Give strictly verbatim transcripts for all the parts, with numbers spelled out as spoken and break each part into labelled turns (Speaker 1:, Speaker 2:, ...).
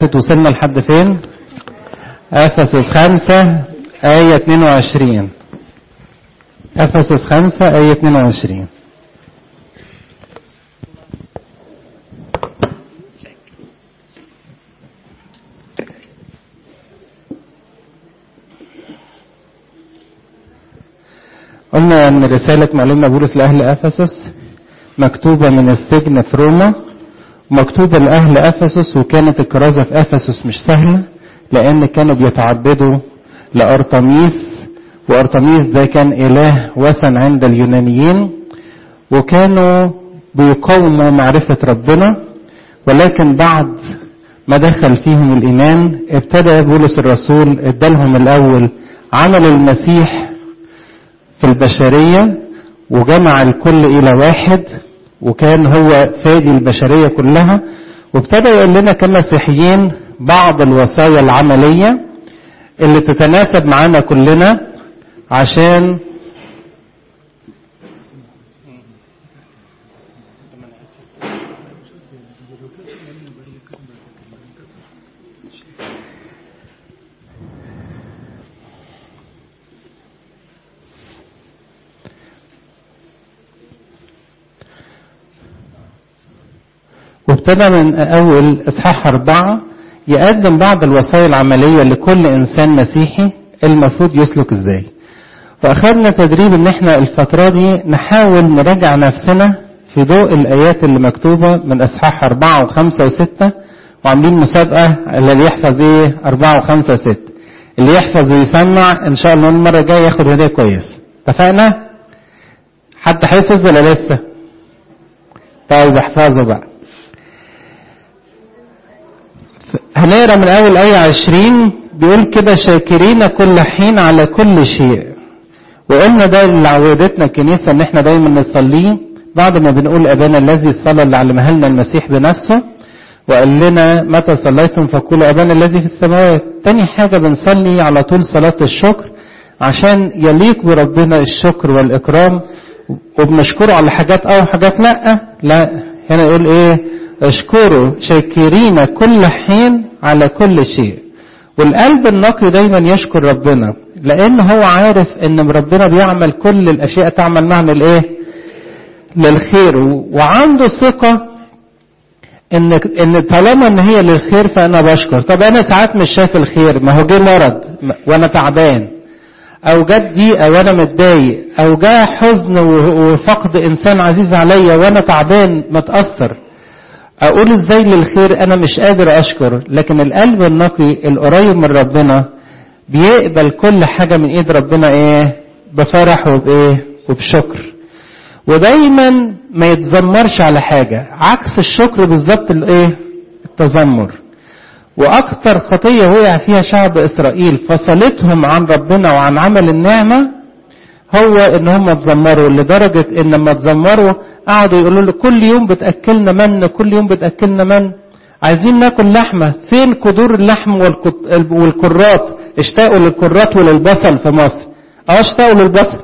Speaker 1: وصلنا لحد فين؟ أفسس خمسة آية اتنين وعشرين. أفسس خمسة آية اتنين وعشرين. قلنا أن رسالة معلمنا بولس لأهل أفسس مكتوبة من السجن في روما، مكتوبة لأهل أفسس، وكانت الكرازة في أفسس مش سهلة لأن كانوا بيتعبدوا لأرطميس، وأرطميس ده كان إله وثن عند اليونانيين، وكانوا بيقاوموا معرفة ربنا. ولكن بعد ما دخل فيهم الإيمان ابتدأ بولس الرسول ادالهم الأول عمل المسيح في البشرية وجمع الكل إلى واحد، وكان هو فادي البشرية كلها. وابتدى يقول لنا كمسيحيين بعض الوصايا العملية اللي تتناسب معنا كلنا عشان وابتدى من أول إصحاح أربعة يقدم بعض الوصايا العملية لكل إنسان مسيحي المفروض يسلك إزاي. وأخذنا تدريب إن إحنا الفترة دي نحاول نراجع نفسنا في ضوء الآيات اللي مكتوبة من إصحاح أربعة وخمسة وستة، وعاملين مسابقة اللي يحفظ إيه أربعة وخمسة وستة، اللي يحفظ ويسمع إن شاء الله المرة الجاية ياخد هدية كويس. اتفقنا؟ حد حافظ ولا لسه؟ طيب احفظوا بقى. هنقرا من اول آية عشرين، بيقول كده: شاكرين كل حين على كل شيء. وقلنا ده اللي عودتنا الكنيسة ان احنا دايما نصليه بعد ما بنقول ابانا الذي، الصلاة اللي علمها لنا المسيح بنفسه، وقال لنا متى صليتم فقولوا ابانا الذي في السماوات. تاني حاجة بنصلي على طول صلاة الشكر عشان يليق بربنا الشكر والاكرام، وبنشكره على حاجات او حاجات لا لا هنا يقول ايه؟ اشكروا شاكرين كل حين على كل شيء. والقلب النقي دايما يشكر ربنا لان هو عارف ان ربنا بيعمل كل الاشياء تعمل معنا الايه؟ للخير، وعنده ثقة ان ان طالما ان هي للخير فانا بشكر. طب انا ساعات مش شايف الخير، ما هو جه مرض وانا تعبان، او جت ضيقه وانا متضايق، او جاء حزن وفقد انسان عزيز عليا وانا تعبان متاثر، اقول ازاي للخير انا مش قادر اشكر؟ لكن القلب النقي القريب من ربنا بيقبل كل حاجه من ايد ربنا ايه؟ بفرح وبايه؟ وبشكر. ودايما ما يتذمرش على حاجه، عكس الشكر بالظبط الايه؟ التذمر. واكتر خطيه وقع فيها شعب اسرائيل فصلتهم عن ربنا وعن عمل النعمه هو ان هم تذمروا، لدرجه ان لما تذمروا قعدوا يقولوا له كل يوم بتاكلنا من، كل يوم بتاكلنا من، عايزين ناكل لحمه، فين قدور اللحم والكرات؟ اشتاقوا للكرات وللبصل في مصر. اه اشتاقوا للبصل.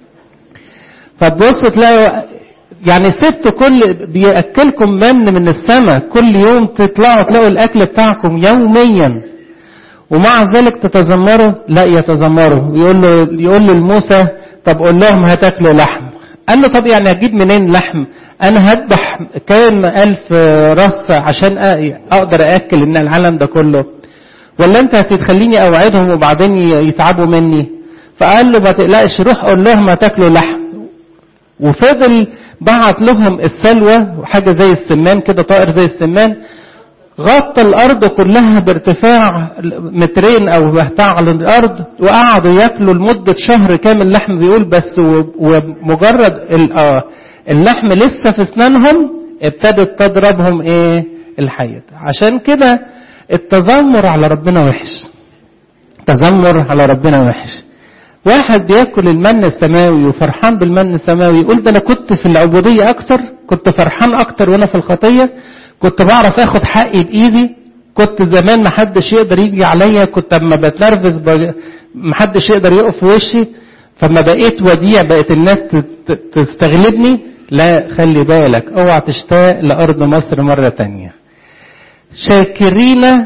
Speaker 1: فتبصوا تلاقوا يعني سبتوا كل بيأكلكم من من السماء، كل يوم تطلعوا تلاقوا الأكل بتاعكم يوميا، ومع ذلك تتذمروا؟ لا يتذمروا. يقول له يقول لموسى طب قول لهم هتاكلوا لحم. قال له طب يعني هجيب منين لحم؟ أنا هذبح كام ألف راس عشان أقدر أأكل إن العالم ده كله، ولا أنت هتخليني أوعدهم وبعدين يتعبوا مني؟ فقال له ما تقلقش، روح قول لهم هتاكلوا لحم. وفضل بعت لهم السلوى وحاجة زي السمان كده، طائر زي السمان، غطى الأرض كلها بارتفاع مترين أو بتاع على الأرض، وقعدوا يأكلوا لمدة شهر كامل لحم. بيقول بس ومجرد اللحم لسه في اسنانهم ابتدت تضربهم ايه؟ الحية. عشان كده التذمر على ربنا وحش، التذمر على ربنا وحش. واحد بياكل المن السماوي وفرحان بالمن السماوي يقول ده انا كنت في العبودية اكثر، كنت فرحان اكتر وانا في الخطية، كنت بعرف اخد حقي بايدي، كنت زمان محدش يقدر يجي عليا، كنت اما بتنرفز محدش يقدر يقف في وشي، فما بقيت وديع بقيت الناس تستغلبني. لا، خلي بالك اوعى تشتاق لارض مصر مرة تانية. شاكرين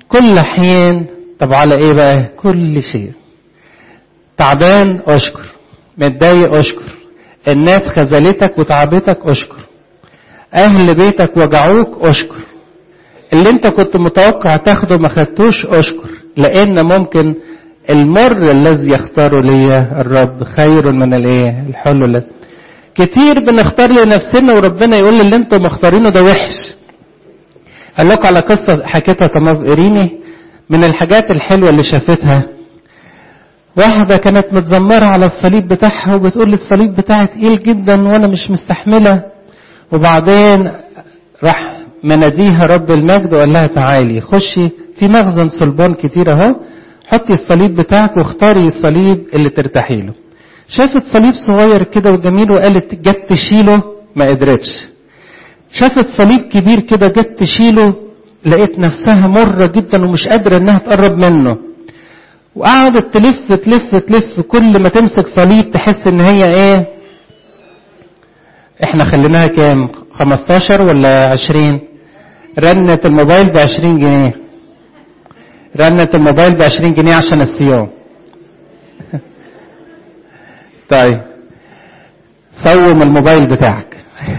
Speaker 1: كل حين. طب على ايه بقى؟ كل شيء. تعبان اشكر، متضايق اشكر، الناس خذلتك وتعبتك اشكر، اهل بيتك وجعوك اشكر، اللي انت كنت متوقع تاخده ما خدتوش اشكر، لان ممكن المر الذي يختاره لي الرب خير من الايه؟ الحلو. الذي كتير بنختار لنفسنا وربنا يقول لي اللي انتم مختارينه ده وحش. قال لكم على قصه حكيتها طماف إيريني من الحاجات الحلوه اللي شافتها. واحده كانت متذمره على الصليب بتاعها وبتقول لي الصليب بتاعي تقيل جدا وانا مش مستحمله، وبعدين راح مناديها رب المجد وقال لها تعالي خشي في مخزن صلبان كتير اهو، حطي الصليب بتاعك واختاري الصليب اللي ترتاحي له. شافت صليب صغير كده وجميل وقالت جت تشيله ما قدرتش. شافت صليب كبير كده جت تشيله لقيت نفسها مرة جدا ومش قادرة انها تقرب منه، وقعدت تلف تلف تلف كل ما تمسك صليب تحس ان هي ايه؟ احنا خليناها كام؟ خمستاشر ولا عشرين؟ رنة الموبايل بعشرين جنيه. رنة الموبايل بعشرين جنيه عشان الصيام. طيب صوم الموبايل بتاعك.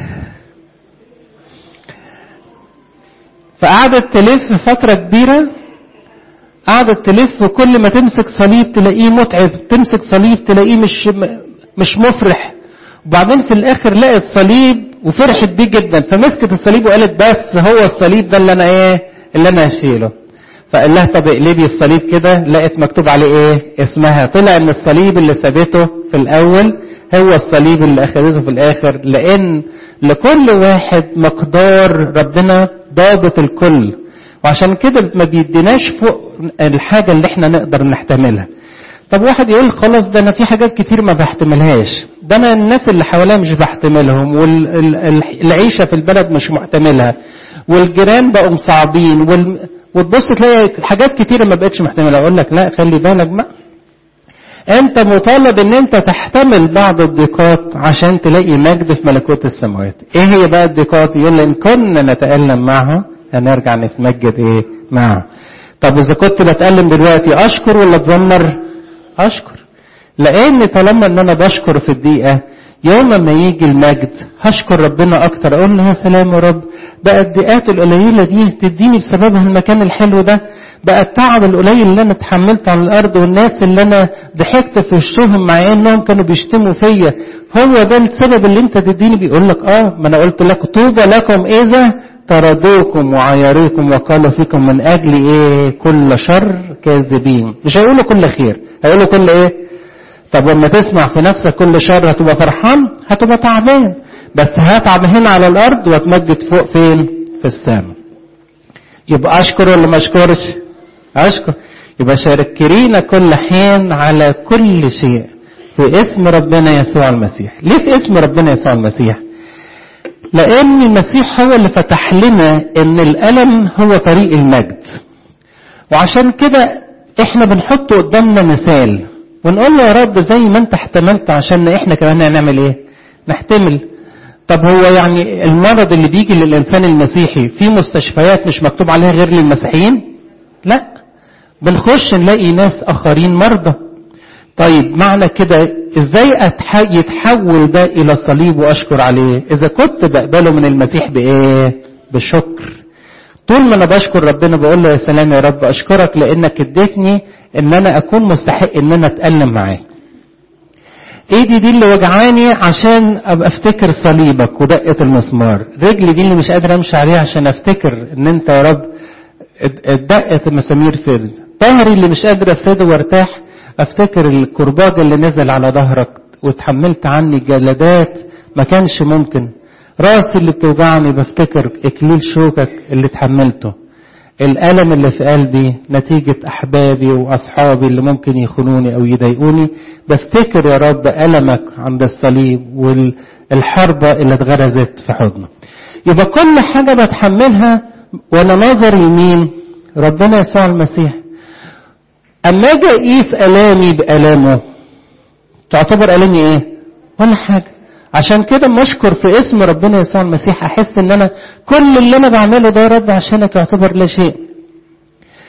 Speaker 1: فقعدت تلف فترة كبيرة، قعدت تلف وكل ما تمسك صليب تلاقيه متعب، تمسك صليب تلاقيه مش مش مفرح، وبعدين في الاخر لقت صليب وفرحت بيه جدا، فمسكت الصليب وقالت بس هو الصليب ده اللي انا ايه؟ اللي انا هشيله. فقال لها طب اقلبي الصليب كده، لقت مكتوب عليه ايه؟ اسمها. طلع ان الصليب اللي سابته في الاول هو الصليب اللي اخذته في الاخر، لان لكل واحد مقدار ربنا ضابط الكل، وعشان كده ما بيديناش فوق الحاجة اللي احنا نقدر نحتملها. طب واحد يقول خلاص ده انا في حاجات كتير ما بحتملهاش، ده انا الناس اللي حواليا مش بحتملهم، والعيشة في البلد مش محتملها، والجيران بقوا صعبين، وال... وتبص تلاقي حاجات كتيرة ما بقتش محتملة. اقول لك لا، خلي بالك بقى، انت مطالب ان انت تحتمل بعض الضيقات عشان تلاقي مجد في ملكوت السماوات. ايه هي بقى الضيقات؟ يقول ان كنا نتألم معها هنرجع نتمجد ايه؟ معها. طب اذا كنت بتألم دلوقتي اشكر ولا اتذمر؟ اشكر، لان طالما ان انا بشكر في الدقيقة، يوم ما يجي المجد هشكر ربنا اكتر، اقول له يا سلام يا رب، بقى الدقات القليلة دي تديني بسببها المكان الحلو ده، بقى التعب القليل اللي انا اتحملته على الارض، والناس اللي انا ضحكت في وشهم مع انهم كانوا بيشتموا فيا، هو ده السبب اللي انت تديني. بيقول لك اه، ما انا قلت لك طوبى لكم اذا طردوكم وعيروكم وقالوا فيكم من اجل ايه؟ كل شر كاذبين. مش هيقولوا كل خير، هيقولوا كل ايه؟ طب لما تسمع في نفسك كل شر هتبقى فرحان؟ هتبقى تعبان، بس هتعب هنا على الارض واتمجد فوق فين؟ في السماء. يبقى اشكر ولا ما اشكرش؟ اشكر. يبقى شاركرينا كل حين على كل شيء في اسم ربنا يسوع المسيح. ليه في اسم ربنا يسوع المسيح؟ لان المسيح هو اللي فتح لنا ان الالم هو طريق المجد، وعشان كده احنا بنحطه قدامنا مثال ونقول له يا رب زي ما انت احتملت عشان احنا كمان هنعمل ايه؟ نحتمل. طب هو يعني المرض اللي بيجي للإنسان المسيحي في مستشفيات مش مكتوب عليها غير للمسيحيين؟ لا، بنخش نلاقي ناس آخرين مرضى. طيب معنى كده ازاي يتحول ده إلى الصليب وأشكر عليه؟ إذا كنت بقبله من المسيح بإيه؟ بشكر. طول ما أنا بشكر ربنا بقول له يا سلام يا رب، أشكرك لأنك اديتني إن أنا أكون مستحق إن أنا أتألم معاك. ايدي دي اللي وجعاني عشان ابقى افتكر صليبك ودقة المسمار، رجلي دي اللي مش قادر امشي عليها عشان افتكر ان انت يا رب دقة المسامير فرد، ظهري اللي مش قادر افرده وارتاح افتكر الكرباج اللي نزل على ظهرك وتحملت عني جلدات ما كانش ممكن، راسي اللي بتوجعني بفتكر اكليل شوكك اللي تحملته، الألم اللي في قلبي نتيجة أحبابي وأصحابي اللي ممكن يخونوني أو يضايقوني، بفتكر يا رب ألمك عند الصليب والحربة اللي اتغرزت في حضنه. يبقى كل حاجة بتحملها وأنا ناظر لمين؟ ربنا يسوع المسيح. أما أجي أقيس ألامي بألامه تعتبر ألامي إيه؟ ولا حاجة. عشان كده مشكر في اسم ربنا يسوع المسيح، احس ان انا كل اللي انا بعمله ده يا رب عشانك يعتبر لا شيء.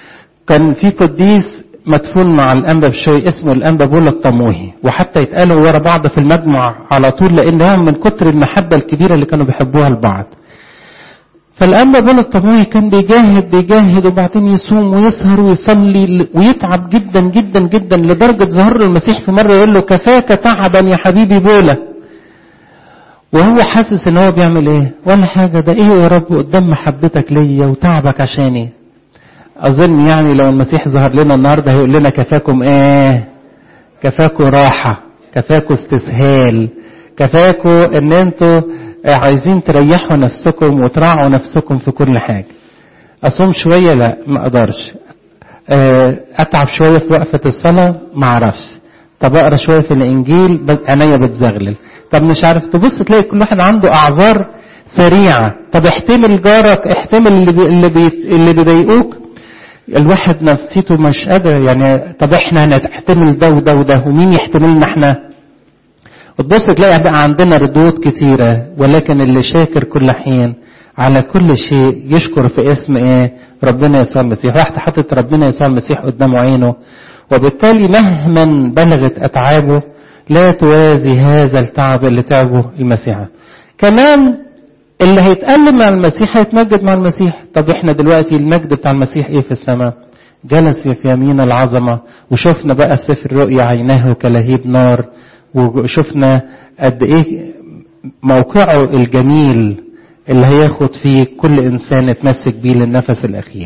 Speaker 1: كان في قديس مدفون مع الأنبا بشوي اسمه الأنبا بولا الطموحي، وحتى يتقالوا ورا بعض في المجمع على طول لأنهم من كتر المحبة الكبيرة اللي كانوا بيحبوها لبعض. فالأنبا بولا الطموحي كان بيجاهد بيجاهد وبعدين يصوم ويسهر ويصلي ويتعب جدا جدا جدا، لدرجة ظهر له المسيح في مرة يقول له كفاك تعبا يا حبيبي بولا، وهو حاسس ان هو بيعمل ايه؟ ولا حاجة، ده ايه يا رب قدام محبتك ليا وتعبك عشاني. اظن يعني لو المسيح ظهر لنا النهاردة هيقول لنا كفاكم ايه؟ كفاكم راحة، كفاكم استسهال، كفاكم ان انتوا عايزين تريحوا نفسكم وتراعوا نفسكم في كل حاجة. اصوم شوية لا ما اقدرش، اتعب شوية في وقفة الصلاة ما اعرفش، طب اقرا شوية في الانجيل عينيا بتزغلل، طب مش عارف. تبص تلاقي كل واحد عنده اعذار سريعة. طب احتمل جارك، احتمل اللي بي اللي, بي اللي بيضايقوك. الواحد نفسيته مش قادر يعني، طب احنا هنحتمل ده وده وده ومين يحتملنا احنا؟ وتبص تلاقي بقى عندنا ردود كتيرة، ولكن اللي شاكر كل حين على كل شيء يشكر في اسم ايه؟ ربنا يسوع المسيح. واحد حاطط ربنا يسوع المسيح قدام عينه، وبالتالي مهما بلغت اتعابه لا توازي هذا التعب اللي تعبه المسيح. كمان اللي هيتألم مع المسيح هيتمجد مع المسيح. طب احنا دلوقتي المجد بتاع المسيح ايه في السماء؟ جلس في يمين العظمة، وشفنا بقى في سفر الرؤيا عيناه كلهيب نار، وشفنا قد ايه موقعه الجميل اللي هياخد فيه كل انسان يتمسك بيه للنفس الاخير.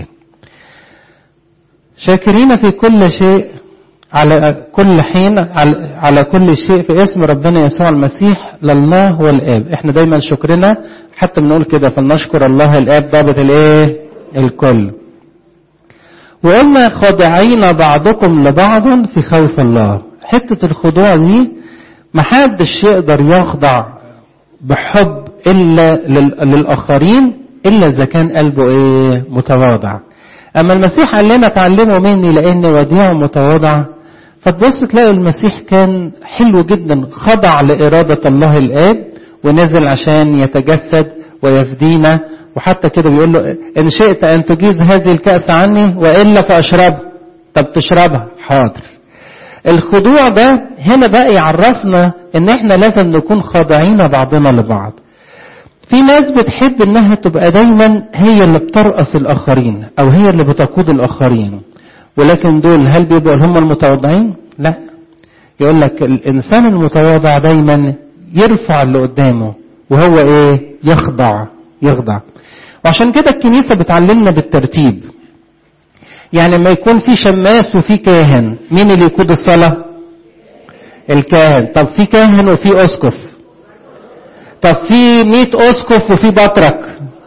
Speaker 1: شاكرين في كل شيء على كل حين على كل شيء في اسم ربنا يسوع المسيح لله والآب. احنا دايما شكرنا حتى بنقول كده فلنشكر الله الآب ضابط الايه؟ الكل. وقلنا خاضعين بعضكم لبعض في خوف الله. حتة الخضوع دي محدش يقدر يخضع بحب إلا للآخرين إلا إذا كان قلبه ايه؟ متواضع. أما المسيح قال لنا تعلموا مني لأني وديع متواضع. فتبص تلاقي المسيح كان حلو جدا، خضع لإرادة الله الآب ونزل عشان يتجسد ويفدينا. وحتى كده بيقول له إن شئت أن تجيز هذه الكأس عني وإلا فأشربها. طب تشربها؟ حاضر. الخضوع ده هنا بقى يعرفنا إن إحنا لازم نكون خاضعين بعضنا لبعض. في ناس بتحب إنها تبقى دايما هي اللي بترأس الآخرين أو هي اللي بتقود الآخرين، ولكن دول هل بيبقوا هم المتواضعين؟ لا. يقول لك الإنسان المتواضع دايما يرفع اللي قدامه وهو إيه؟ يخضع يخضع. وعشان كده الكنيسة بتعلمنا بالترتيب. يعني ما يكون في شماس وفي كاهن، مين اللي يقود الصلاة؟ الكاهن. طب في كاهن وفي أسقف. طب في مئة أسقف وفي بطرك.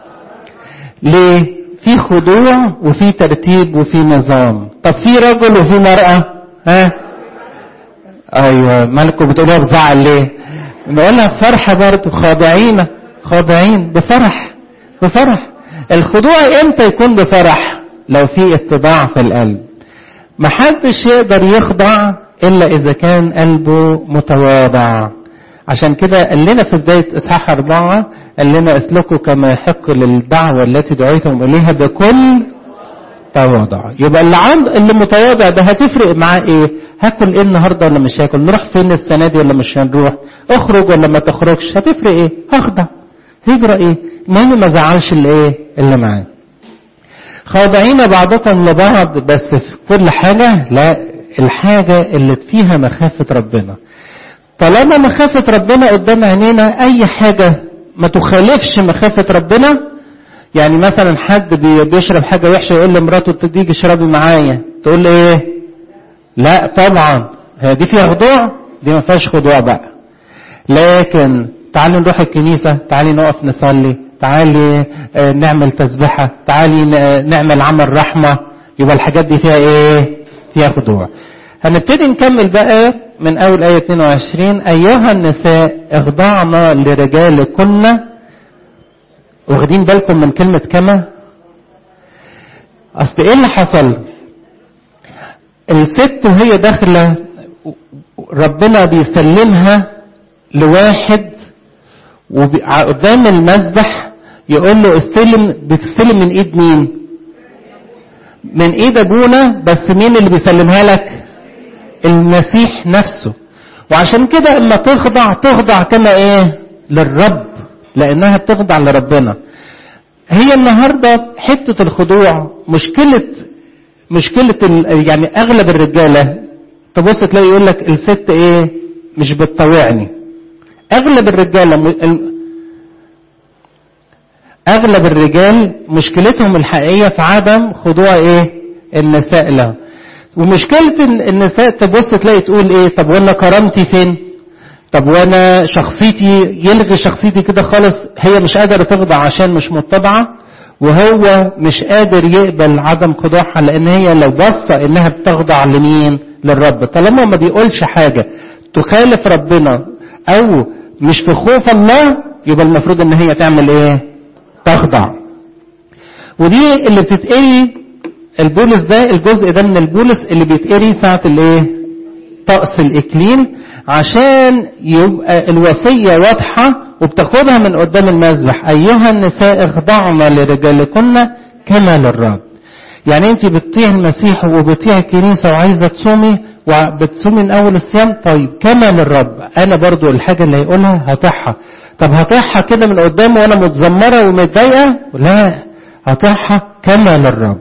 Speaker 1: ليه؟ في خضوع وفي ترتيب وفي نظام. طب في رجل وفي مرأة. ها؟ ايوه مالكم بتقولوها بزعل ليه؟ بقولها بفرحة برضه، خاضعين خاضعين بفرح بفرح. الخضوع امتى يكون بفرح؟ لو في اتباع في القلب. محدش يقدر يخضع الا اذا كان قلبه متواضع. عشان كده قال لنا في بداية إصحاح أربعة قال لنا اسلكوا كما يحق للدعوة التي دعيتم إليها بكل تواضع. يبقى اللي عند اللي متواضع ده هتفرق معاه إيه؟ هاكل إيه النهاردة ولا مش هاكل؟ نروح فين السنة دي ولا مش هنروح؟ أخرج ولا ما تخرجش؟ هتفرق إيه؟ هخضع. هجرة إيه؟ المهم ما زعلش اللي إيه؟ اللي معاه. خاضعين بعضكم لبعض بس في كل حاجة؟ لا، الحاجة اللي فيها مخافة ربنا. طالما مخافة ربنا قدام عينينا أي حاجة ما تخالفش مخافة ربنا. يعني مثلا حد بيشرب حاجة وحشة يقول لمراته تيجي اشربي معايا، تقول له ايه؟ لا طبعا، هي دي فيها خضوع؟ دي ما فيهاش خضوع بقى. لكن تعالي نروح الكنيسة، تعالي نقف نصلي، تعالي نعمل تسبحة، تعالي نعمل عمل رحمة، يبقى الحاجات دي فيها ايه؟ فيها خضوع. هنبتدي نكمل بقى من أول آية اثنين وعشرين. أيها النساء اخضعنا لرجالكن. واخدين بالكم من كلمة كما؟ أصل إيه اللي حصل؟ الست وهي داخلة ربنا بيسلمها لواحد وقدام المذبح يقول له استلم، بتستلم من إيد مين؟ من ايد ابونا، بس مين اللي بيسلمها لك؟ المسيح نفسه. وعشان كده اما تخضع تخضع كما ايه؟ للرب، لانها بتخضع لربنا. هي النهاردة حتة الخضوع مشكلة مشكلة يعني اغلب الرجالة تبص تلاقي يقول لك الست ايه؟ مش بتطوعني. اغلب الرجالة اغلب الرجال مشكلتهم الحقيقية في عدم خضوع ايه؟ النساء له. ومشكلة النساء تبص تلاقي تقول ايه؟ طب وانا كرامتي فين؟ طب وانا شخصيتي، يلغي شخصيتي كده خالص. هي مش قادرة تخضع عشان مش متبعة، وهو مش قادر يقبل عدم خضوعها، لان هي لو بصة انها بتخضع لمين؟ للرب. طالما ما بيقولش حاجة تخالف ربنا او مش في خوف الله، يبقى المفروض ان هي تعمل ايه؟ تخضع. ودي اللي بتتقري البولس ده، الجزء ده من البولس اللي بيتقري ساعة الايه؟ طقس الاكليل، عشان يبقى الوصية واضحة وبتاخدها من قدام المذبح. ايها النساء اخضعن لرجالكن كما للرب. يعني انت بتطيع المسيح وبتطيع الكنيسة وعايزة تصومي وبتصومي من اول الصيام، طيب كما للرب. انا برضو الحاجة اللي هيقولها هطيعها. طب هطيعها كده من قدامه وانا متذمرة ومتضايقة؟ لا، هطيعها كما للرب.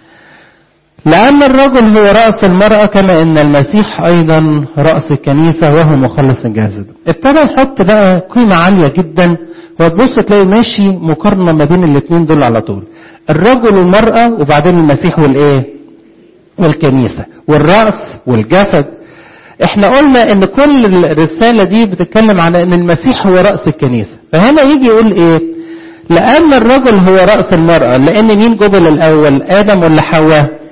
Speaker 1: لأن الرجل هو رأس المرأة، كما إن المسيح أيضا رأس الكنيسة وهو مخلص الجسد. ابتدى يحط بقى قيمة عالية جدا، وتبص تلاقي ماشي مقارنة ما بين الاثنين دول على طول، الرجل والمرأة، وبعدين المسيح والإيه؟ والكنيسة، والرأس والجسد. احنا قلنا ان كل الرسالة دي بتتكلم عن ان المسيح هو رأس الكنيسة. فهنا يجي يقول ايه؟ لأن الرجل هو رأس المرأة. لأن مين جبل الأول؟ آدم ولا حواء؟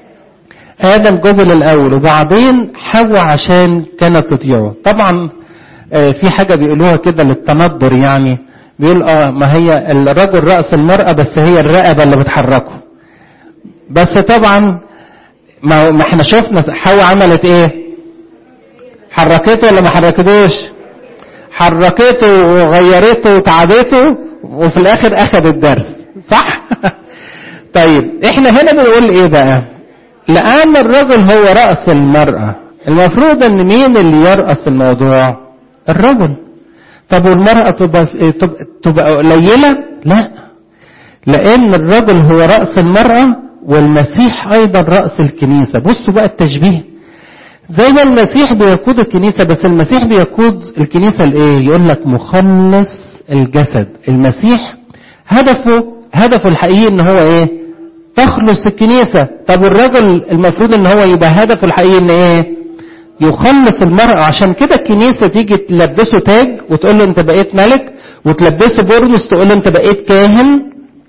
Speaker 1: آدم جبل الأول، وبعدين حواء عشان كانت تطيعه. طبعا في حاجة بيقولوها كده للتندر، يعني بيقول اه ما هي الرجل رأس المرأة، بس هي الرقبة اللي بتحركه. بس طبعا ما احنا شفنا حواء عملت ايه؟ حركته ولا ما حركتوش؟ حركته وغيرته وتعبته، وفي الاخر اخذ الدرس، صح؟ طيب احنا هنا بنقول ايه بقى؟ لأن الرجل هو رأس المرأة، المفروض ان مين اللي يرأس الموضوع؟ الرجل. طب والمرأة تبقى, تبقى قليلة؟ لا، لأن الرجل هو رأس المرأة والمسيح أيضا رأس الكنيسة. بصوا بقى التشبيه، زي ما المسيح بيقود الكنيسة، بس المسيح بيقود الكنيسة لإيه؟ يقول لك مخلص الجسد. المسيح هدفه هدفه الحقيقي ان هو ايه؟ تخلص الكنيسة. طب الرجل المفروض ان هو يبقى هدفه الحقيقي ان ايه؟ يخلص المرأة. عشان كده الكنيسة تيجي تلبسه تاج وتقول له انت بقيت ملك، وتلبسه برنس تقول له انت بقيت كاهن،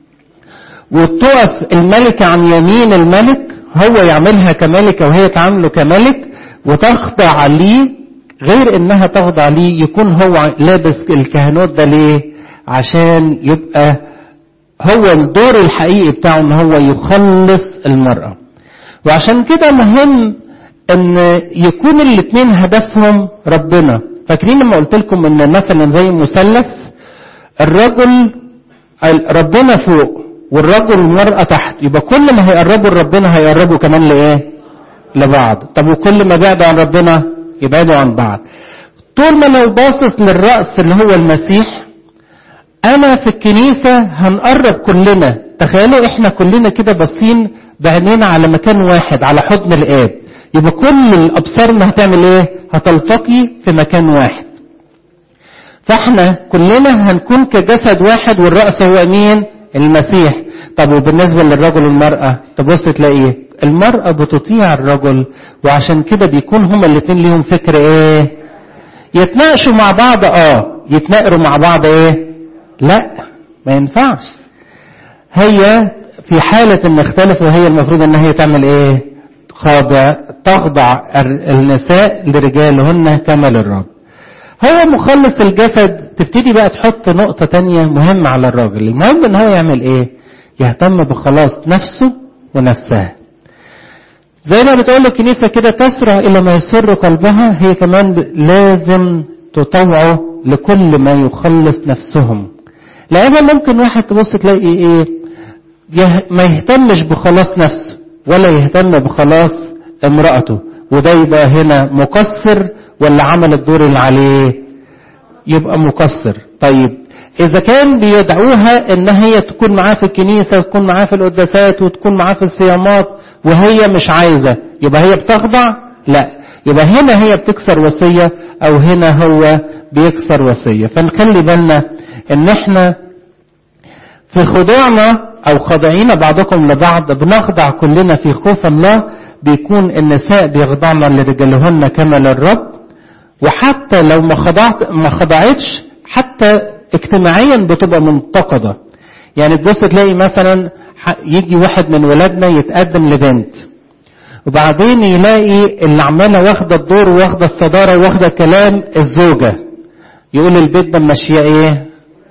Speaker 1: وتقف الملكة عن يمين الملك، هو يعملها كملكة وهي تعامله كملك، وتخضع ليه. غير انها تخضع ليه، يكون هو لابس الكهنوت ده ليه؟ عشان يبقى هو الدور الحقيقي بتاعه ان هو يخلص المرأة. وعشان كده مهم ان يكون الاثنين هدفهم ربنا. فاكرين لما قلت لكم ان مثلا زي مثلث، الرجل ربنا فوق والرجل والمرأة تحت، يبقى كل ما هيقربوا لربنا هيقربوا كمان لايه؟ لبعض. طب وكل ما بعدوا عن ربنا يبعدوا عن بعض. طول ما لو باصص للرأس اللي هو المسيح، انا في الكنيسة هنقرب كلنا. تخيلوا احنا كلنا كده باصين بعينينا على مكان واحد، على حضن الآب، يبقى كل الابصارنا هتعمل ايه؟ هتلتقي في مكان واحد. فاحنا كلنا هنكون كجسد واحد، والرأس هو مين؟ المسيح. طب وبالنسبة للرجل والمرأة، تبص تلاقيه المرأة بتطيع الرجل، وعشان كده بيكون هما الاتنين ليهم فكر ايه؟ يتناقشوا مع بعض. اه يتناقروا مع بعض ايه؟ لا، ما ينفعش. هي في حالة ان اختلفوا، هي المفروض ان هي تعمل ايه؟ خاضع تخضع النساء لرجالهن كما للرب. هو مخلص الجسد. تبتدي بقى تحط نقطة تانية مهمة على الراجل. المهم ان هو يعمل ايه؟ يهتم بخلاص نفسه ونفسها. زي ما بتقول الكنيسة كده، تسرع الى ما يسر قلبها، هي كمان لازم تطوعه لكل ما يخلص نفسهم. لأن ممكن واحد تبص تلاقي ايه؟ ما يهتمش بخلاص نفسه، ولا يهتم بخلاص امرأته، وده يبقى هنا مقصر ولا عمل الدور اللي عليه؟ يبقى مقصر. طيب إذا كان بيدعوها إن هي تكون معاه في الكنيسة وتكون معاه في القداسات وتكون معاه في الصيامات وهي مش عايزة، يبقى هي بتخضع؟ لا، يبقى هنا هي بتكسر وصية أو هنا هو بيكسر وصية. فنخلي بالنا إن إحنا في خضوعنا أو خاضعين بعضكم لبعض بنخضع كلنا في خوف الله. بيكون النساء بيخضعن لرجالهن كما للرب، وحتى لو ما خضعت ما خضعتش حتى اجتماعيا بتبقى منتقدة. يعني تبص تلاقي مثلا يجي واحد من ولادنا يتقدم لبنت، وبعدين يلاقي اللي عماله واخده الدور واخده الصداره واخده كلام الزوجه، يقول البيت ده ماشيه ايه؟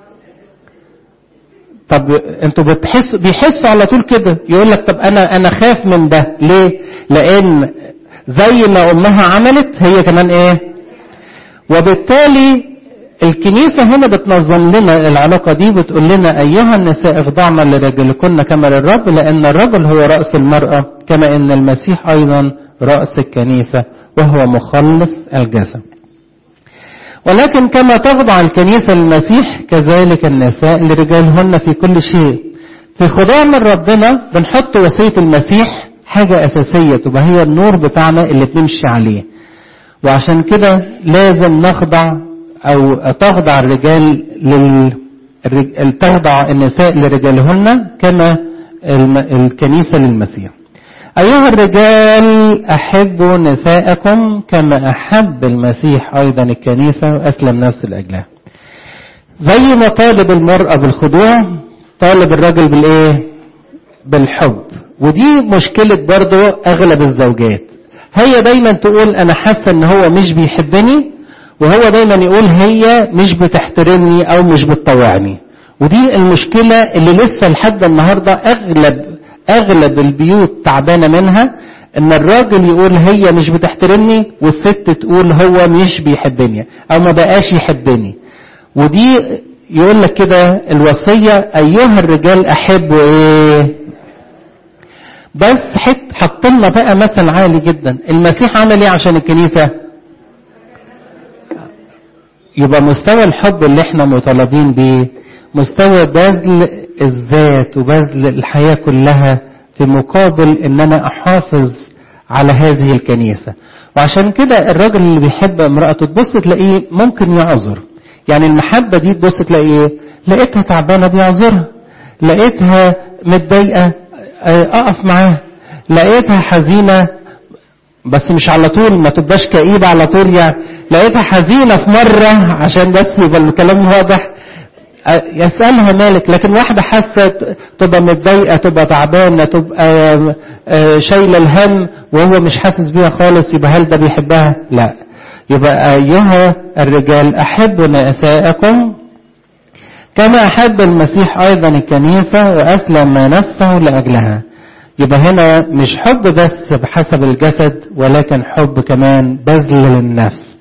Speaker 1: طب انتوا بتحسوا بيحسوا على طول كده، يقول لك طب انا انا خاف من ده ليه؟ لان زي ما امها عملت هي كمان ايه؟ وبالتالي الكنيسة هنا بتنظم لنا العلاقة دي، بتقول لنا أيها النساء اخضعنا لرجلكن كما للرب، لأن الرجل هو رأس المرأة كما أن المسيح أيضا رأس الكنيسة وهو مخلص الجسد. ولكن كما تخضع الكنيسة للمسيح كذلك النساء لرجالهن في كل شيء. في خضوعنا لربنا بنحط وصية المسيح حاجة أساسية تبقى هي النور بتاعنا اللي بنمشي عليه، وعشان كده لازم نخضع أو تخضع الرجال لل تخضع النساء لرجالهن كما الكنيسة للمسيح. أيها الرجال أحبوا نساءكم كما أحب المسيح أيضا الكنيسة وأسلم نفسه لأجلها. زي ما طالب المرأة بالخضوع طالب الرجل بالإيه؟ بالحب. ودي مشكلة برضو أغلب الزوجات، هي دايما تقول أنا حاسة إن هو مش بيحبني، وهو دايما يقول هي مش بتحترمني أو مش بتطوعني. ودي المشكلة اللي لسه لحد النهاردة أغلب أغلب البيوت تعبانة منها، إن الراجل يقول هي مش بتحترمني والست تقول هو مش بيحبني أو ما بقاش يحبني. ودي يقول لك كده الوصية أيها الرجال أحبوا إيه؟ بس حط حط لنا بقى مثل عالي جدا، المسيح عمل إيه عشان الكنيسة؟ يبقى مستوى الحب اللي احنا مطالبين بيه مستوى بذل الذات وبذل الحياة كلها في مقابل ان انا احافظ على هذه الكنيسة. وعشان كده الراجل اللي بيحب امرأته تبص تلاقيه ممكن يعذر. يعني المحبة دي تبص تلاقيه لقيتها تعبانة بيعذرها، لقيتها متضايقة اقف معاها، لقيتها حزينة بس مش على طول، ما تبقاش كئيبة على طول، يعني لقيتها حزينة في مرة عشان بس يبقى الكلام واضح يسألها مالك. لكن واحدة حاسة تبقى متضايقة تبقى تعبانة تبقى شايلة الهم وهو مش حاسس بيها خالص، يبقى هل ده بيحبها؟ لا. يبقى أيها الرجال أحبوا نساءكم كما أحب المسيح أيضا الكنيسة وأسلم نفسه لأجلها. يبقى هنا مش حب بس بحسب الجسد، ولكن حب كمان بذل للنفس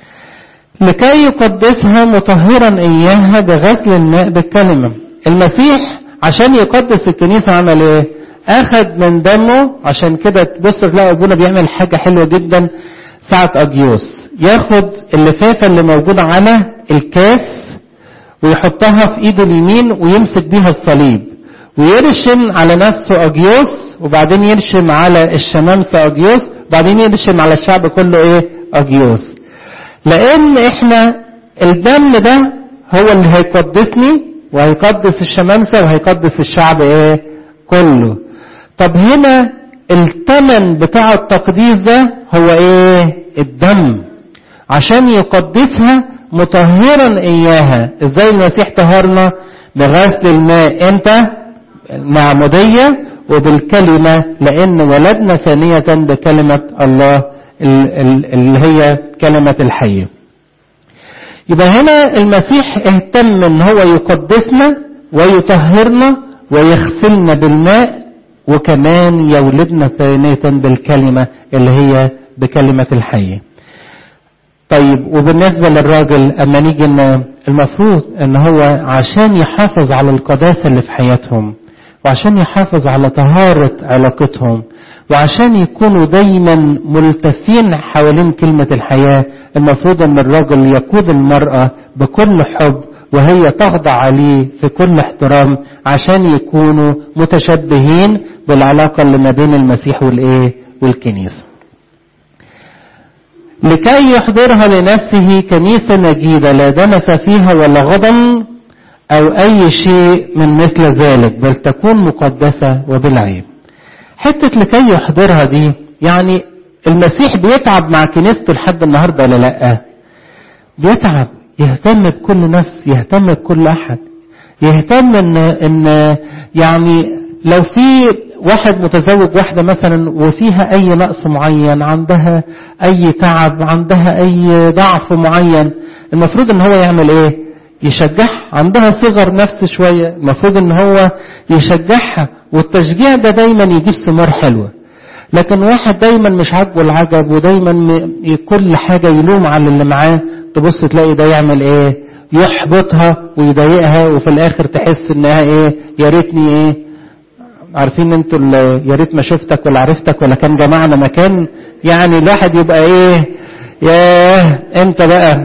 Speaker 1: لكي يقدسها مطهرا إياها بغسل الماء بالكلمة. المسيح عشان يقدس الكنيسة عمل إيه؟ أخذ من دمه. عشان كده تبص تلاقي أبونا بيعمل حاجة حلوة جدا ساعة أجيوس، ياخد اللفافة اللي موجودة على الكاس ويحطها في إيده اليمين ويمسك بيها الصليب ويرشم على نفسه أجيوس، وبعدين يرشم على الشمامسة أجيوس، وبعدين يرشم على الشعب كله إيه؟ أجيوس. لأن إحنا الدم ده هو اللي هيقدسني وهيقدس الشمامسة وهيقدس الشعب إيه؟ كله. طب هنا الثمن بتاع التقديس ده هو إيه؟ الدم، عشان يقدسها مطهرا إياها. إزاي المسيح طهرنا؟ بغسل الماء. إمتى؟ المعمودية وبالكلمة، لأن ولدنا ثانية بكلمة الله اللي هي كلمة الحية. يبقى هنا المسيح اهتم ان هو يقدسنا ويطهرنا ويغسلنا بالماء وكمان يولدنا ثانية بالكلمة اللي هي بكلمة الحية. طيب وبالنسبة للراجل اما نيجي ان المفروض ان هو عشان يحافظ على القداسة اللي في حياتهم وعشان يحافظ على طهارة علاقتهم وعشان يكونوا دايما ملتفين حوالين كلمة الحياة المفروض ان الرجل يقود المرأة بكل حب وهي تخضع عليه في كل احترام عشان يكونوا متشبهين بالعلاقة اللي ما بين المسيح والايه والكنيسة. لكي يحضرها لنفسه كنيسة مجيدة لا دنس فيها ولا غضن أو أي شيء من مثل ذلك بل تكون مقدسة وبلا عيب. حتة لكي يحضرها دي يعني المسيح بيتعب مع كنيسته لحد النهاردة ولا لأ؟ بيتعب، يهتم بكل نفس، يهتم بكل أحد، يهتم إن, إن يعني لو في واحد متزوج واحدة مثلا وفيها أي نقص معين، عندها أي تعب، عندها أي ضعف معين، المفروض إن هو يعمل إيه؟ يشجعها. عندها صغر نفس شوية، المفروض إن هو يشجعها، والتشجيع ده دايما يجيب ثمار حلوة. لكن واحد دايما مش عاجبه العجب ودايما كل حاجة يلوم على اللي معاه، تبص تلاقي ده يعمل إيه؟ يحبطها ويضايقها، وفي الآخر تحس إنها إيه؟ يا ريتني إيه؟ عارفين انتوا يا ريت ما شفتك ولا عرفتك ولا كان جمعنا مكان. يعني الواحد يبقى ايه؟ ياه انت بقى.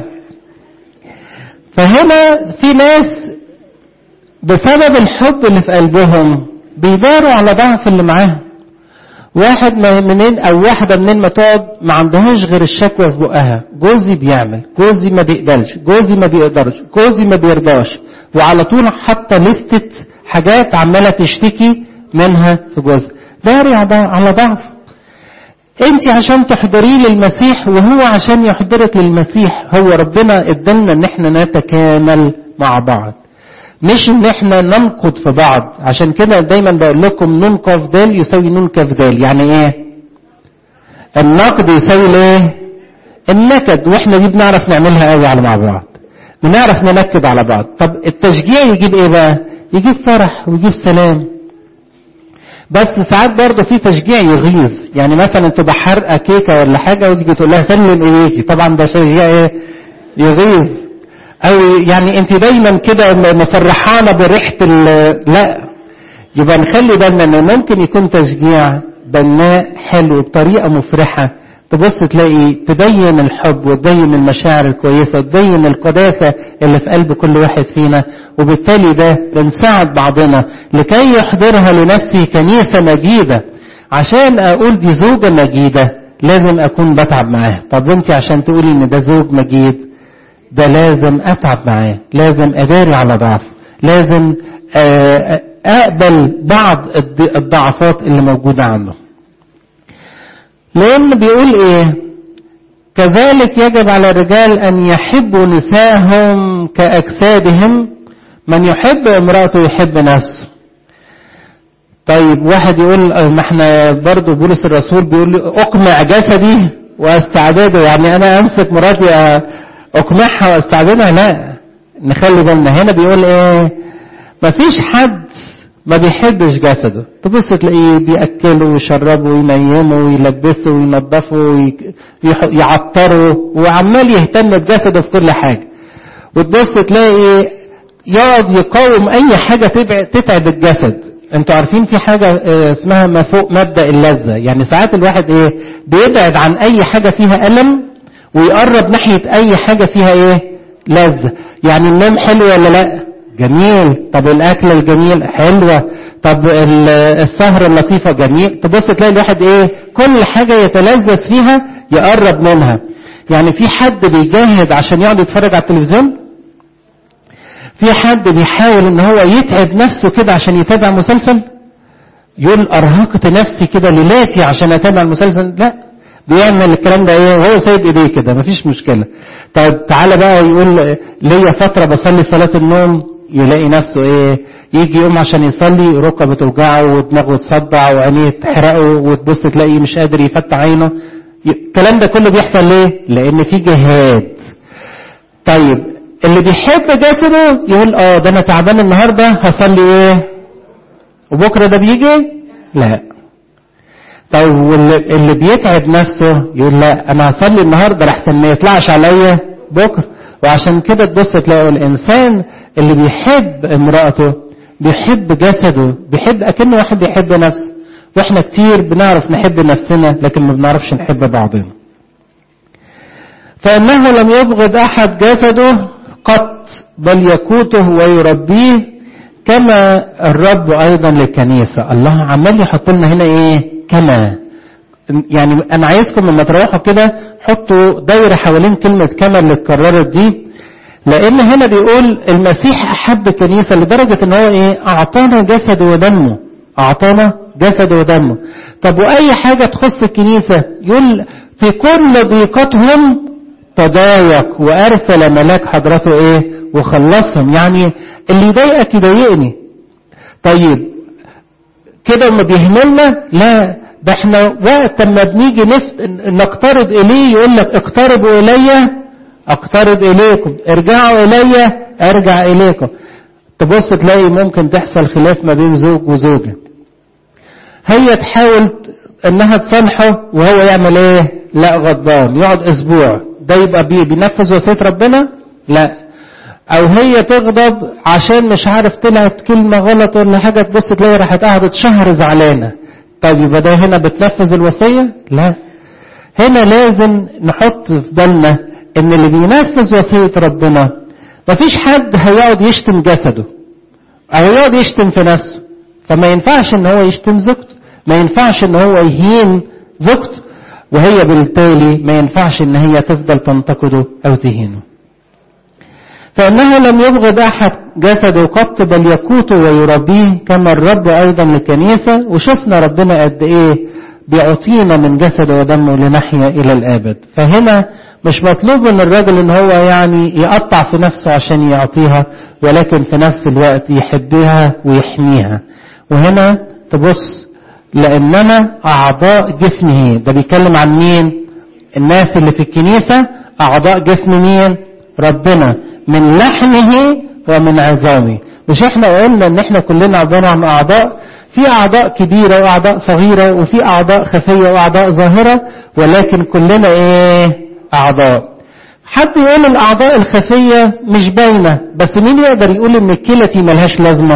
Speaker 1: فهنا في ناس بسبب الحب اللي في قلبهم بيداروا على ضعف اللي معاهم. واحد منين او واحدة منين ما تقعد ما عندهاش غير الشكوى في بقها، جوزي بيعمل، جوزي ما بيقبلش، جوزي ما بيقدرش، جوزي ما بيرضاش، وعلى طول حتى لستة حاجات عمالة تشتكي منها في جوزها. داري على ضعف. انت عشان تحضريه للمسيح وهو عشان يحضرك للمسيح. هو ربنا ادالنا ان احنا نتكامل مع بعض، مش ان احنا ننقض في بعض. عشان كده دايما بقول لكم نون قاف دال يساوي نون كاف دال. يعني ايه النقد؟ يساوي ايه؟ النكد. واحنا دي بنعرف نعملها قوي على مع بعض، بنعرف ننكد على بعض. طب التشجيع يجيب ايه بقى؟ يجيب فرح ويجيب سلام. بس ساعات برضه في تشجيع يغيظ. يعني مثلا تبقى حرقه كيكه ولا حاجه وتيجي تقول لها سلم ايديكي، طبعا ده تشجيع ايه؟ يغيظ. او يعني انت دايما كده مفرحانه بريحه لا، يبقى نخلي بالنا ان ممكن يكون تشجيع بناء حلو بطريقه مفرحه، تبص تلاقي تبين الحب وتبين المشاعر الكويسه وتبين القداسه اللي في قلب كل واحد فينا. وبالتالي ده بنساعد بعضنا لكي يحضرها لنفسي كنيسه مجيده. عشان اقول دي زوجه مجيده لازم اكون بتعب معاه. طب انت عشان تقولي ان ده زوج مجيد، ده لازم اتعب معاه، لازم اداري على ضعف، لازم اقبل بعض الضعفات اللي موجوده عنده. لأن بيقول إيه؟ كذلك يجب على الرجال أن يحبوا نسائهم كأجسادهم، من يحب امرأته يحب نفسه. طيب واحد يقول ما احنا برضو بولس الرسول بيقول أقمع جسدي واستعداده، يعني أنا أمسك مراتي أقمعها واستعدادها؟ لا، نخلي بالنا. هنا بيقول إيه؟ مفيش حد ما بيحبش جسده. تبص تلاقيه بيأكله ويشربه وينيمه ويلبسه وينظفه ويعطره وعمال يهتم بجسده في كل حاجة. وتبص تلاقي يقعد يقاوم أي حاجة تتعب الجسد. انتوا عارفين في حاجة اسمها ما فوق مبدأ اللذة. يعني ساعات الواحد ايه بيبعد عن أي حاجة فيها ألم ويقرب ناحية أي حاجة فيها ايه لذة. يعني النوم حلو ولا لأ؟ جميل. طب الأكل الجميل حلوة. طب السهرة اللطيفة جميل. تبص تلاقي الواحد ايه كل حاجة يتلذذ فيها يقرب منها. يعني في حد بيجاهد عشان يقعد يتفرج على التلفزيون؟ في حد بيحاول ان هو يتعب نفسه كده عشان يتابع مسلسل؟ يقول ارهقت نفسي كده ليلاتي عشان اتابع المسلسل؟ لا، بيعمل الكلام ده ايه وهو سايب ايديه كده مفيش مشكلة. طيب تعالى بقى يقول ليا فترة بصلي صلاة النوم، يلاقي نفسه ايه يجي يقوم عشان يصلي ركبه توجعه ودماغه تصدع وعينيه تحرقه وتبص تلاقيه مش قادر يفتح عينه. الكلام ده كله بيحصل ليه؟ لان في جهاد. طيب اللي بيحب جسده يقول اه ده انا تعبان النهارده هصلي ايه وبكره ده بيجي؟ لا. طيب اللي بيتعب نفسه يقول لا انا هصلي النهارده لحسن ما يطلعش عليا بكره. وعشان كده تبص تلاقوا الانسان اللي بيحب امرأته بيحب جسده، بيحب اكنه واحد يحب نفسه. واحنا كتير بنعرف نحب نفسنا لكن ما بنعرفش نحب بعضنا. فإنه لم يبغض أحد جسده قط بل يقوته ويربيه كما الرب أيضا للكنيسة. الله عمال يحط لنا هنا إيه؟ كما. يعني أنا عايزكم لما تروحوا كده حطوا دايرة حوالين كلمة كما اللي اتكررت دي، لأن هنا بيقول المسيح أحب الكنيسة لدرجة إن هو إيه؟ أعطانا جسده ودمه. أعطانا جسده ودمه. طب وأي حاجة تخص الكنيسة يقول في كل ضيقتهم تضايق وأرسل ملاك حضرته إيه؟ وخلصهم. يعني اللي يضايقك يضايقني. طيب كده ما بيهملنا؟ لا، ده احنا وقت ما بنيجي نفت نقترب إليه يقول لك اقتربوا إلي اقترب إليكم، ارجعوا إلي ارجع إليكم. تبص تلاقي ممكن تحصل خلاف ما بين زوج وزوجة، هي تحاول انها تصالحه وهو يعمل ايه؟ لا، غضبان، يقعد اسبوع. ده يبقى بيه بينفذ وصية ربنا؟ لا. او هي تغضب عشان مش عارف طلعت كلمة غلط ولا حاجة، تبص تلاقي راحت قعدت شهر زعلانة. طيب يبقى ده هنا بتنفذ الوصية؟ لا. هنا لازم نحط في بالنا ان اللي بينفذ وصية ربنا مفيش حد هيقعد يشتم جسده او يقعد يشتم في نفسه. فما ينفعش ان هو يشتم زوجته، ما ينفعش ان هو يهين زوجته، وهي بالتالي ما ينفعش ان هي تفضل تنتقده او تهينه. فانه لم يبغض احد جسده قط بل يقوته ويربيه كما الرب ايضا للكنيسة. وشفنا ربنا قد ايه بيعطينا من جسده ودمه لنحيا الى الابد. فهنا مش مطلوب من الراجل ان هو يعني يقطع في نفسه عشان يعطيها، ولكن في نفس الوقت يحبها ويحميها. وهنا تبص لأننا أعضاء جسمه. ده بيتكلم عن مين؟ الناس اللي في الكنيسة أعضاء جسم مين؟ ربنا، من لحمه ومن عظامه. مش احنا قلنا ان احنا كلنا عبارة عن أعضاء؟ في أعضاء كبيرة وأعضاء صغيرة، وفي أعضاء خفية وأعضاء ظاهرة، ولكن كلنا ايه؟ أعضاء. حد يقول الأعضاء الخفية مش باينة، بس مين يقدر يقول ان الكلى ملهاش لازمة؟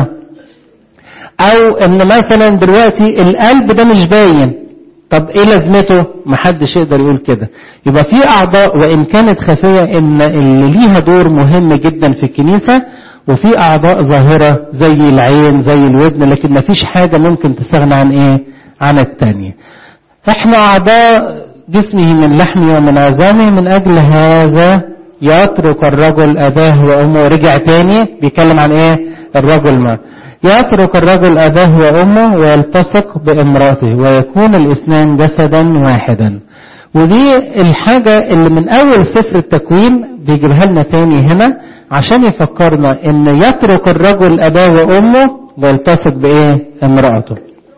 Speaker 1: او ان مثلا دلوقتي القلب ده مش باين، طب ايه لازمته؟ محدش يقدر يقول كده. يبقى في اعضاء وان كانت خفية ان اللي ليها دور مهم جدا في الكنيسة، وفي اعضاء ظاهرة زي العين زي الودن، لكن مفيش حاجة ممكن تستغنى عن ايه؟ عن التانية. احنا اعضاء جسمه من لحمه ومن عظامه، من اجل هذا يترك الرجل اباه وامه. ورجع تاني بيتكلم عن ايه؟ الرجل ما يترك الرجل أباه وأمه ويلتصق بامرأته ويكون الاثنان جسدا واحدا. ودي الحاجة اللي من أول سفر التكوين بيجيبها لنا تاني هنا عشان يفكرنا إن يترك الرجل أباه وأمه ويلتصق بإيه؟ امرأته.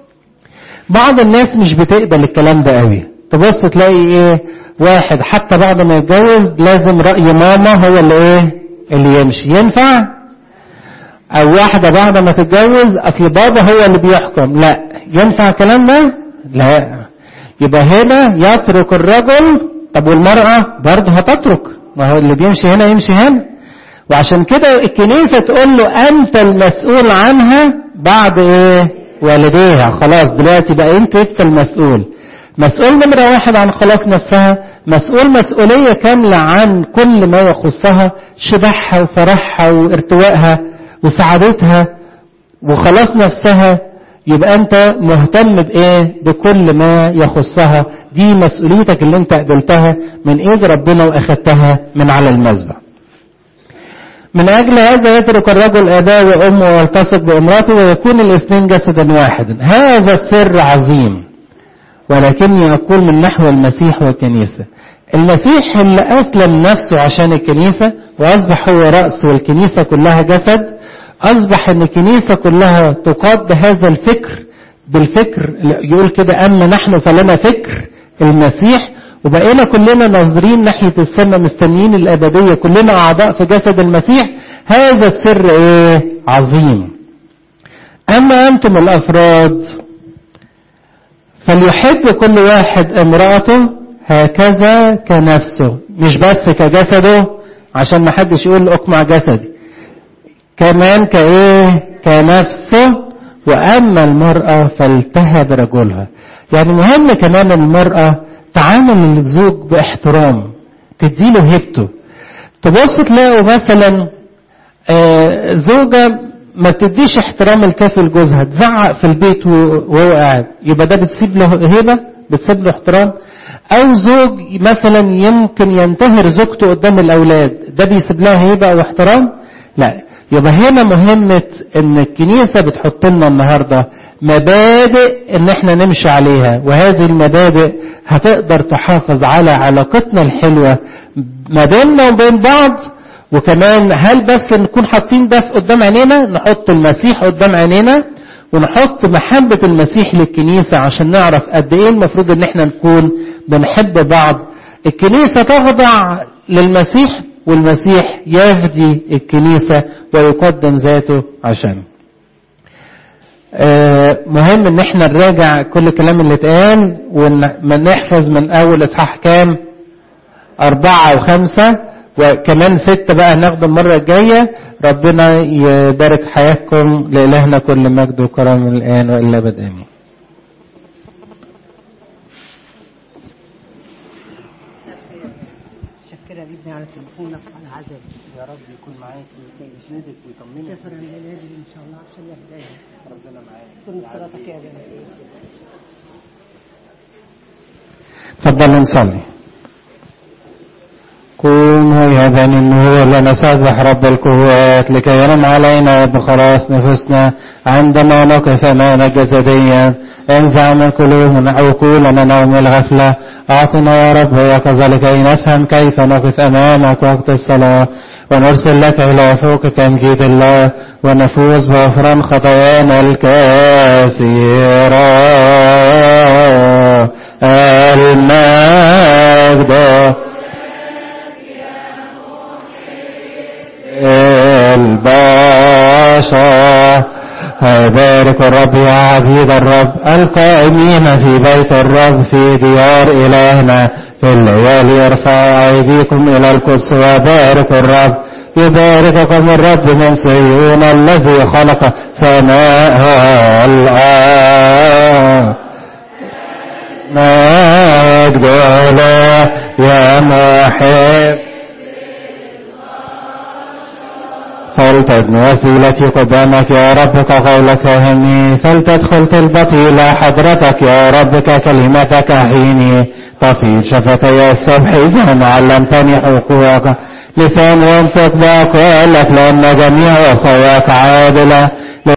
Speaker 1: بعض الناس مش بتقبل الكلام ده قوي. تبص تلاقي إيه؟ واحد حتى بعد ما يتجوز لازم رأي ماما هو اللي إيه؟ اللي يمشي. ينفع؟ او واحدة بعد ما تتجوز اصل بابا هو اللي بيحكم. لا، ينفع الكلام ده؟ لا. يبقى هنا يترك الرجل. طب والمرأة برضه هتترك، ما هو اللي بيمشي هنا يمشي هنا. وعشان كده الكنيسة تقول له انت المسؤول عنها بعد ايه؟ والديها. خلاص دلوقتي بقى انت انت المسؤول. مسؤول نمرة واحد عن خلاص نفسها، مسؤول مسؤولية كاملة عن كل ما يخصها، شبعها وفرحها وارتوائها وسعادتها وخلاص نفسها. يبقى انت مهتم بايه؟ بكل ما يخصها. دي مسؤوليتك اللي انت قبلتها من ايد ربنا واخدتها من على المذبح. من اجل هذا يترك الرجل اباه وامه ويلتصق بامراته ويكون الاثنين جسدا واحدا. هذا السر عظيم، ولكني اقول من نحو المسيح والكنيسة. المسيح اللي اسلم نفسه عشان الكنيسة واصبح هو رأس والكنيسة كلها جسد، أصبح أن الكنيسة كلها تقاد بهذا الفكر، بالفكر يقول كده أما نحن فلنا فكر المسيح، وبقينا كلنا ناظرين ناحية السماء مستنيين الأبدية، كلنا أعضاء في جسد المسيح. هذا السر إيه؟ عظيم. أما أنتم الأفراد فليحب كل واحد امرأته هكذا كنفسه. مش بس كجسده عشان ما حدش يقول اقمع جسدي، كمان كايه؟ كنفسه. وأما المرأة فلتهب رجلها. يعني مهم كمان المرأة تعامل الزوج باحترام، تديله هبته. تبص تلاقوا مثلا آه زوجة ما تديش احترام الكافي لجوزها، تزعق في البيت وهو قاعد، يبقى ده بتسيب له هبة، بتسيب له احترام. او زوج مثلا يمكن ينتهر زوجته قدام الاولاد، ده بيسيب لها هبة او احترام؟ لا. يبقى هنا مهمة ان الكنيسة بتحط لنا النهاردة مبادئ ان احنا نمشي عليها، وهذه المبادئ هتقدر تحافظ على علاقتنا الحلوة ما بيننا وبين بعض. وكمان هل بس نكون حاطين ده قدام عينينا؟ نحط المسيح قدام عينينا، ونحط محبة المسيح للكنيسة عشان نعرف قد ايه المفروض ان احنا نكون بنحب بعض. الكنيسة تخضع للمسيح، والمسيح يفدي الكنيسة ويقدم ذاته عشان. آه مهم ان احنا نراجع كل الكلام اللي اتقال، ونحفظ من اول اصحاح كام؟ اربعة وخمسة وكمان ستة بقى هناخده المرة الجاية. ربنا يبارك حياتكم، لإلهنا كل مجد وكرم الآن وإلا أبد آمين.
Speaker 2: شكرا ابني على تليفونك وعلى عزاك.
Speaker 1: يا رب يكون معاك ويسندك ويطمنك.
Speaker 2: سافر انا لازم ان شاء الله عشان يهداني.
Speaker 1: ربنا معاك.
Speaker 2: كن صلاتك يا جماعه.
Speaker 1: تفضلوا نصلي. كونوا يا بني النور لنسبح رب القوات لكي ينم علينا بخلاص نفوسنا عندما نقف أمامك جسديا. انزع من قلوبنا عقولنا نوم الغفلة، أعطنا يا رب يقظة لكي نفهم كيف نقف أمامك وقت الصلاة، ونرسل لك إلى فوق تمجيد الله، ونفوز بغفران خطايانا الكثيرة. المجد البشر. بارك الرب يا عبيد الرب القائمين في بيت الرب في ديار إلهنا في الليالي. ارفعوا أيديكم إلى القدس وبارك الرب. يبارككم الرب من صهيون الذي خلق سماء والأرض. مجد له يا محب. فلتدن وسيلتي قدامك يا رب كقولك فهمني، فلتدخل طلبتي إلى حضرتك يا رب ككلمتك حيني. طفي شفتي الصبح إذا علمتني حقوقك، لسان ينطق بأقوالك لأن جميع وصاياك عادلة.